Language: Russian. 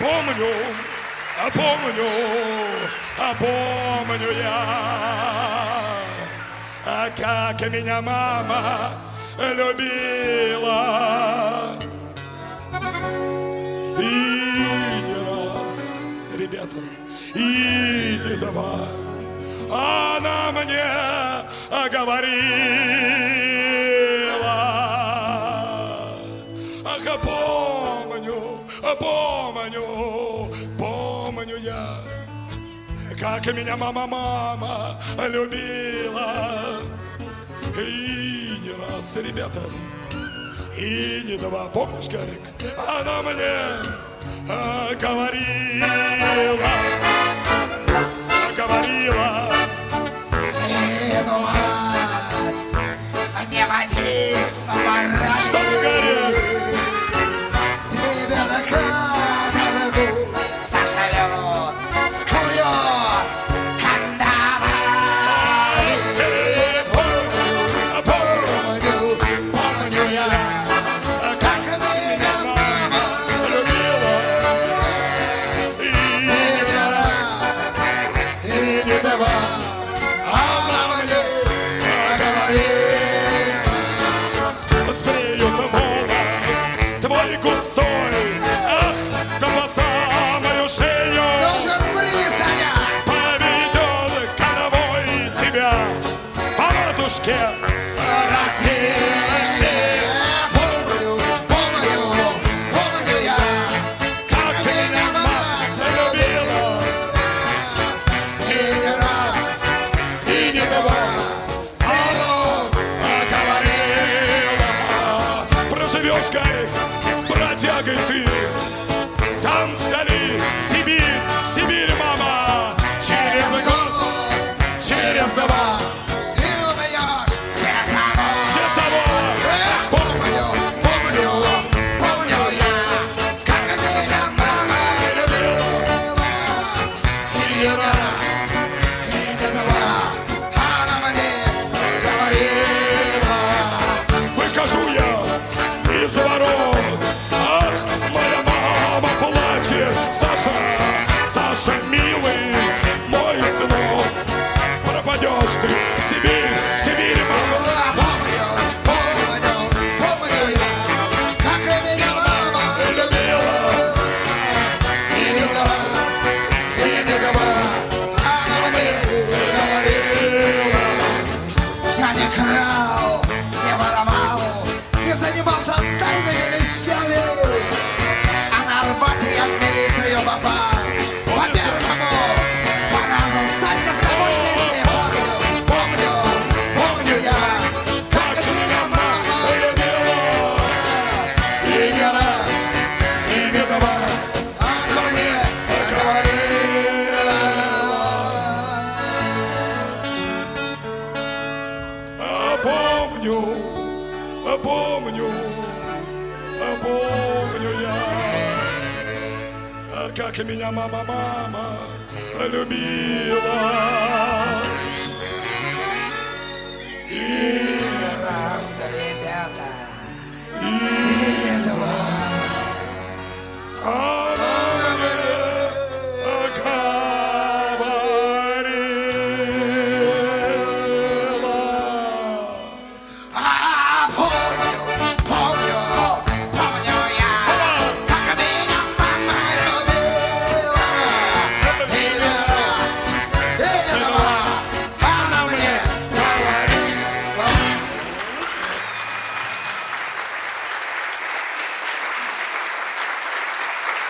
помню, помню, помню я, как меня мама любила. И не раз, ребята, и не два она мне говорила. Ах, помню я, как меня мама любила. И не раз, ребята, и не два. Помнишь, Гарик? Она мне говорила. Сыну мать, не водись в баране. Что ты, Гарик? Себе на каторгу сошлю, скует кандалы. Помню я, как меня мама любила. И не раз, И не два она мне говорила. сбреют волос твой густой, ах, да по самую шею. Ну же сбрили, Саня! Поведет конвой тебя по матушке Россия! Помню я, как меня мать любила. и не раз, И не два она говорила. Проживешь, Гарик, бродягой ты, там вдали Сибирь, мама. Через год, через два ты умеешь часовой. часового. Помню я, как меня мама любила. И не раз, и не два она мне говорила. Выхожу я из ворот, ах, моя мама плачет. Саша, милый мой сынок, пропадешь ты в Сибирь, мама. Помню я, как меня мама любила. И не раз, и не два она мне говорила. Я не крал, не воровал, не занимался тайными вещами. А на Арбате я в милицию попал. По первому, по разу Санька с тобой вместе. Помню я, как меня мама любила. И не раз, и не два Она мне говорила. помню я, как меня мама любила. И не раз, ребята, И